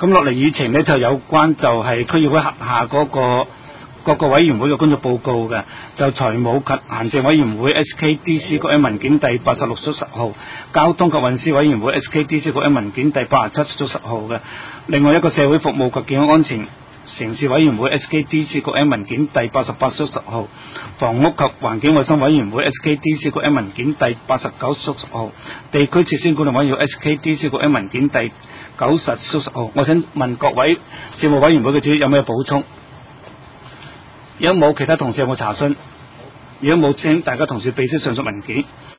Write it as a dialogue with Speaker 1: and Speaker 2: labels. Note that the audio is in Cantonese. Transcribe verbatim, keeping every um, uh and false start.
Speaker 1: 咁落嚟議程呢，就有關就係區議會轄下嗰個各個委員會嘅工作報告嘅，就財務及行政委員會 S K D C 局嘅文件第八十六數十號，交通及運輸委員會 S K D C 局嘅文件第八十七數十號嘅。另外一個社會服務及健康安全城市委員會 S K D C 局嘅文件第八十八數十號，房屋及環境衛生委員會 S K D C 局嘅文件第八十九數十號，地區設施管理委員會 S K D C 局嘅文件第九十數十號。我想問各位事務委員會嘅主席有咩補充？如果冇，其他同事有冇查詢？如果冇，請大家同事備悉上述文件。